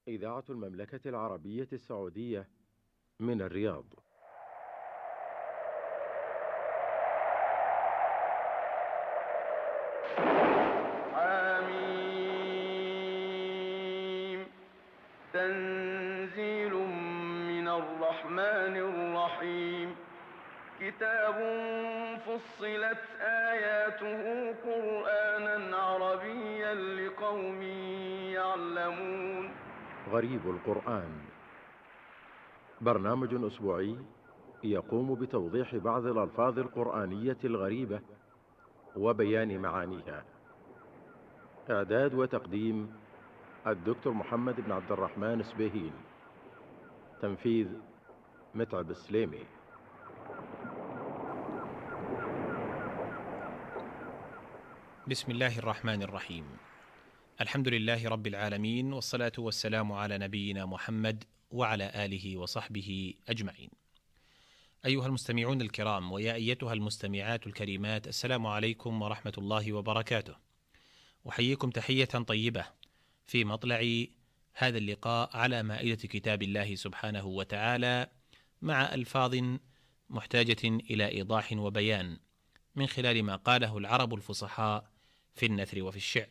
إذاعة المملكة العربية السعودية من الرياض. حميم تنزيل من الرحمن الرحيم كتاب فصلت آياته قرآنا عربيا لقوم يعلمون. غريب القرآن، برنامج أسبوعي يقوم بتوضيح بعض الألفاظ القرآنية الغريبة وبيان معانيها. إعداد وتقديم الدكتور محمد بن عبد الرحمن سبيهين. تنفيذ متعب السليمي. بسم الله الرحمن الرحيم. الحمد لله رب العالمين، والصلاة والسلام على نبينا محمد وعلى آله وصحبه أجمعين. أيها المستمعون الكرام، ويا أيتها المستمعات الكريمات، السلام عليكم ورحمة الله وبركاته. أحييكم تحية طيبة في مطلع هذا اللقاء على مائدة كتاب الله سبحانه وتعالى، مع ألفاظ محتاجة إلى إيضاح وبيان من خلال ما قاله العرب الفصحاء في النثر وفي الشعر.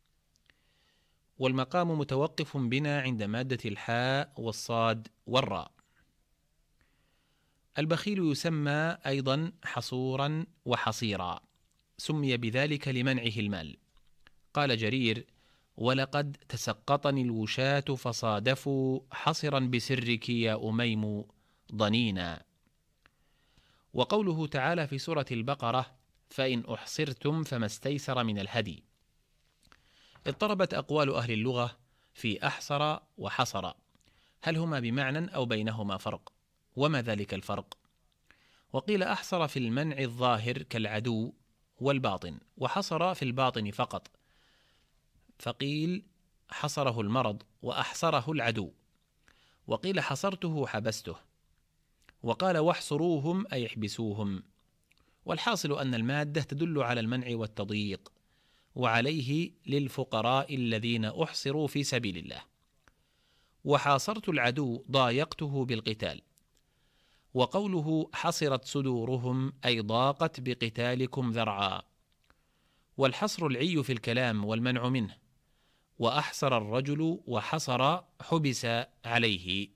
والمقام متوقف بنا عند مادة الحاء والصاد والراء. البخيل يسمى أيضا حصورا وحصيرا، سمي بذلك لمنعه المال. قال جرير: ولقد تسقطني الوشاة فصادفوا حصرا بسرك يا أميم ضنينا. وقوله تعالى في سورة البقرة: فإن أحصرتم فما استيسر من الهدي. اضطربت أقوال أهل اللغة في أحصر وحصر، هل هما بمعنى أو بينهما فرق؟ وما ذلك الفرق؟ وقيل أحصر في المنع الظاهر كالعدو والباطن، وحصر في الباطن فقط، فقيل حصره المرض وأحصره العدو. وقيل حصرته حبسته. وقال واحصروهم أي احبسوهم. والحاصل أن المادة تدل على المنع والتضييق، وعليه للفقراء الذين أحصروا في سبيل الله. وحاصرت العدو ضايقته بالقتال. وقوله حصرت صدورهم أي ضاقت بقتالكم ذرعا. والحصر العي في الكلام والمنع منه. وأحصر الرجل وحصر حبس عليه.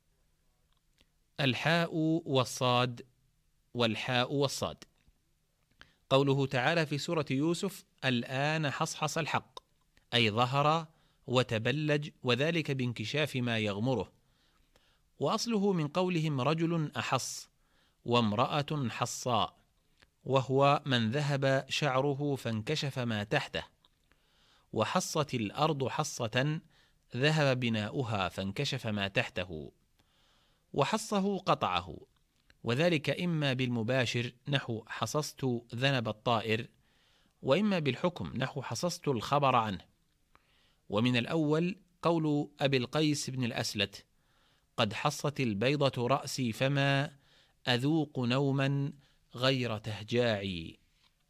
الحاء والصاد. والحاء والصاد. قوله تعالى في سورة يوسف: الآن حصحص الحق، أي ظهر وتبلج، وذلك بانكشاف ما يغمره. وأصله من قولهم رجل أحص وامرأة حصاء، وهو من ذهب شعره فانكشف ما تحته. وحصت الأرض حصة ذهب بناؤها فانكشف ما تحته. وحصه قطعه، وذلك إما بالمباشر نحو حصصت ذنب الطائر، وإما بالحكم نحو حصصت الخبر عنه. ومن الأول قول أبي القيس بن الأسلت: قد حصت البيضة رأسي فما أذوق نوما غير تهجاعي.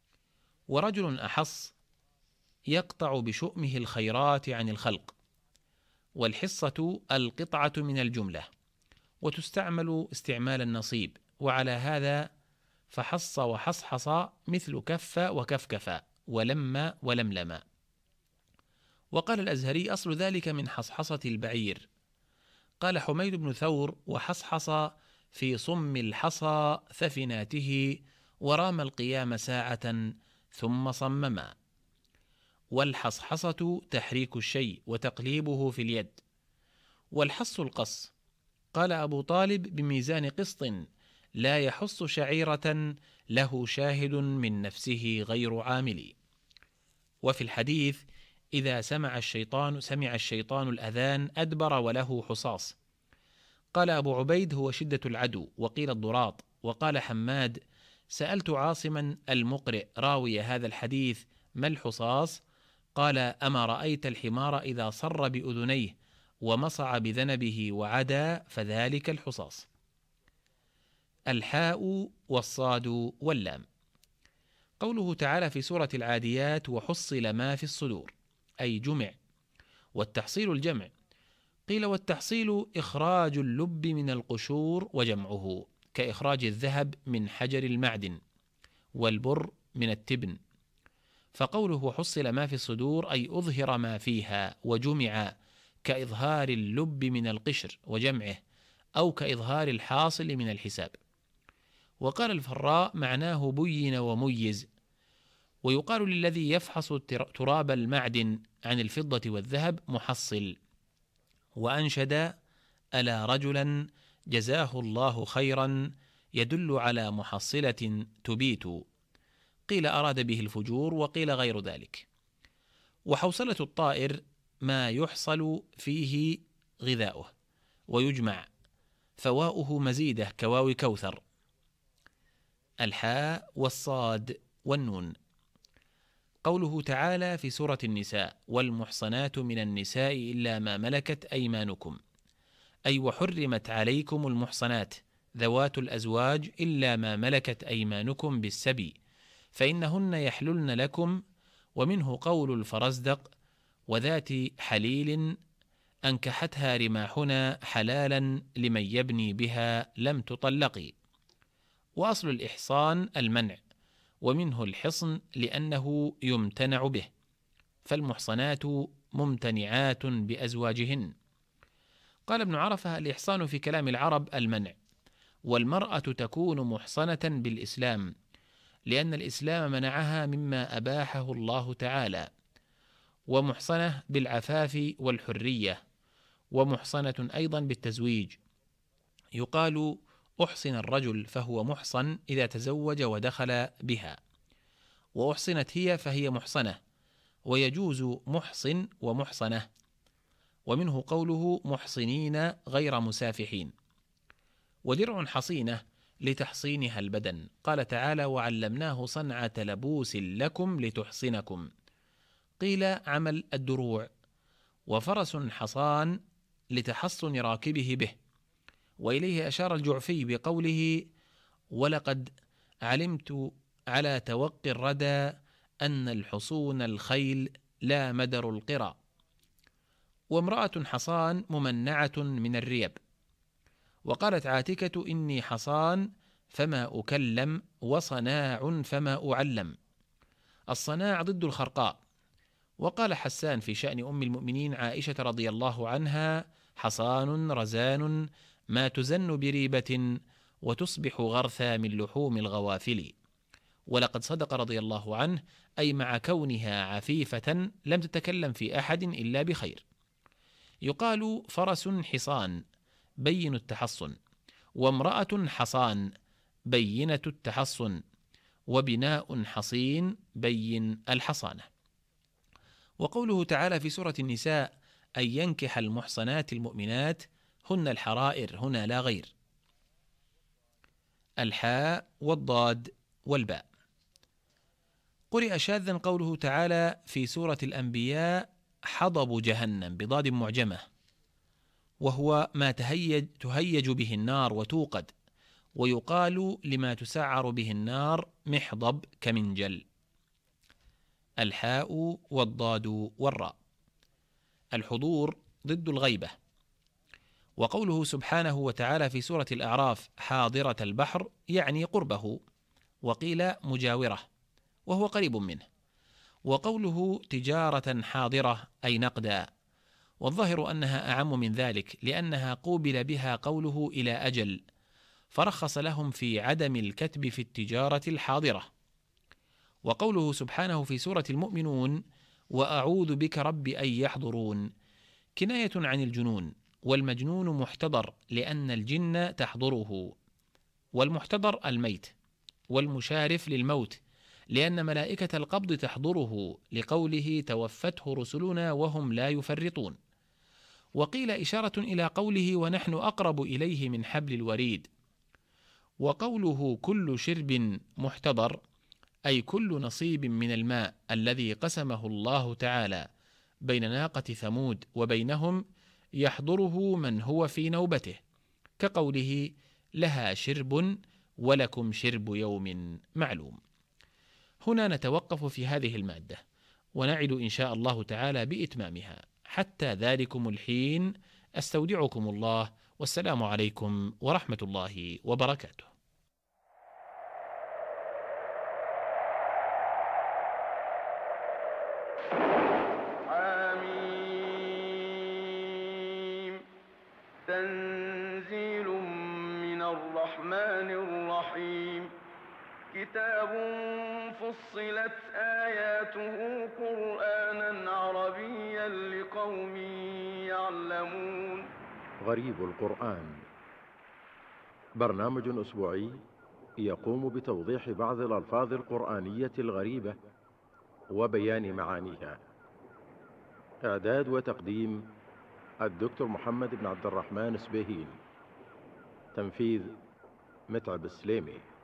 ورجل أحص يقطع بشؤمه الخيرات عن الخلق. والحصة القطعة من الجملة، وتستعمل استعمال النصيب، وعلى هذا فحص وحصحص مثل كف وكفكف ولم ولملم. وقال الأزهري: أصل ذلك من حصحصة البعير. قال حميد بن ثور: وحصحص في صم الحصى ثفناته ورام القيام ساعة ثم صمما. والحصحصة تحريك الشيء وتقليبه في اليد. والحص القص. قال أبو طالب: بميزان قسط لا يحص شعيرة له شاهد من نفسه غير عامل. وفي الحديث: إذا سمع الشيطان الأذان أدبر وله حصاص. قال أبو عبيد: هو شدة العدو. وقيل الضراط. وقال حماد: سألت عاصما المقرئ راوي هذا الحديث: ما الحصاص؟ قال: أما رأيت الحمار إذا صر بأذنيه ومصع بذنبه وعدا، فذلك الحصاص. الحاء والصاد واللام. قوله تعالى في سورة العاديات: وحصل ما في الصدور، أي جمع. والتحصيل الجمع، قيل: والتحصيل إخراج اللب من القشور وجمعه، كإخراج الذهب من حجر المعدن، والبر من التبن. فقوله حصل ما في الصدور أي أظهر ما فيها وجمع، كإظهار اللب من القشر وجمعه، أو كإظهار الحاصل من الحساب. وقال الفراء: معناه بين وميز. ويقال للذي يفحص تراب المعدن عن الفضة والذهب محصل. وأنشد: ألا رجلا جزاه الله خيرا يدل على محصلة تبيت. قيل أراد به الفجور، وقيل غير ذلك. وحوصلة الطائر ما يحصل فيه غذاؤه ويجمع، فواؤه مزيدة كواو كوثر. الحاء والصاد والنون. قوله تعالى في سورة النساء: والمحصنات من النساء إلا ما ملكت أيمانكم، أي وحرمت عليكم المحصنات ذوات الأزواج إلا ما ملكت أيمانكم بالسبي، فإنهن يحللن لكم. ومنه قول الفرزدق: وذات حليل أنكحتها رماحنا حلالا لمن يبني بها لم تطلقي. وأصل الإحصان المنع، ومنه الحصن لأنه يمتنع به، فالمحصنات ممتنعات بأزواجهن. قال ابن عرفة: الإحصان في كلام العرب المنع، والمرأة تكون محصنة بالإسلام، لأن الإسلام منعها مما أباحه الله تعالى، ومحصنة بالعفاف والحرية، ومحصنة أيضا بالتزويج. يقال: أحصن الرجل فهو محصن إذا تزوج ودخل بها، وأحصنت هي فهي محصنة، ويجوز محصن ومحصنة. ومنه قوله: محصنين غير مسافحين. ودرع حصينة لتحصينها البدن. قال تعالى: وعلمناه صنعة لبوس لكم لتحصنكم. قيل: عمل الدروع. وفرس حصان لتحصن راكبه به. وإليه أشار الجعفي بقوله: ولقد علمت على توقي الردى أن الحصون الخيل لا مدر القرى. وامرأة حصان ممنعة من الريب. وقالت عاتكة: إني حصان فما أكلم، وصناع فما أعلم. الصناع ضد الخرقاء. وقال حسان في شأن أم المؤمنين عائشة رضي الله عنها: حصان رزان ما تزن بريبة، وتصبح غرثا من لحوم الغوافل. ولقد صدق رضي الله عنه، أي مع كونها عفيفة لم تتكلم في أحد إلا بخير. يقال: فرس حصان بين التحصن، وامرأة حصان بينة التحصن، وبناء حصين بين الحصانة. وقوله تعالى في سورة النساء: أن ينكح المحصنات المؤمنات هن الحرائر هنا لا غير. الحاء والضاد والباء. قرئ شاذا قوله تعالى في سورة الأنبياء: حضب جهنم بضاد معجمة، وهو ما تهيج به النار وتوقد. ويقال لما تسعر به النار محضب كمنجل. الحاء والضاد والراء. الحضور ضد الغيبة. وقوله سبحانه وتعالى في سورة الأعراف: حاضرة البحر، يعني قربه. وقيل مجاورة، وهو قريب منه. وقوله تجارة حاضرة أي نقدا. والظاهر أنها أعم من ذلك، لأنها قوبل بها قوله إلى أجل، فرخص لهم في عدم الكتب في التجارة الحاضرة. وقوله سبحانه في سورة المؤمنون: وأعوذ بك رب أن يحضرون، كناية عن الجنون. والمجنون محتضر لأن الجن تحضره، والمحتضر الميت، والمشارف للموت لأن ملائكة القبض تحضره، لقوله: توفته رسلنا وهم لا يفرطون. وقيل إشارة إلى قوله: ونحن أقرب إليه من حبل الوريد. وقوله كل شرب محتضر أي كل نصيب من الماء الذي قسمه الله تعالى بين ناقة ثمود وبينهم يحضره من هو في نوبته، كقوله: لها شرب ولكم شرب يوم معلوم. هنا نتوقف في هذه المادة، ونعد إن شاء الله تعالى بإتمامها حتى ذلكم الحين أستودعكم الله، والسلام عليكم ورحمة الله وبركاته. حميم. تنزيل من الرحمن الرحيم. كتاب فصلت آياته قرآنا عربيا لقوم يعلمون. غريب القرآن، برنامج أسبوعي يقوم بتوضيح بعض الألفاظ القرآنية الغريبة وبيان معانيها. إعداد وتقديم الدكتور محمد بن عبد الرحمن سبيهين. تنفيذ متعب السليمي.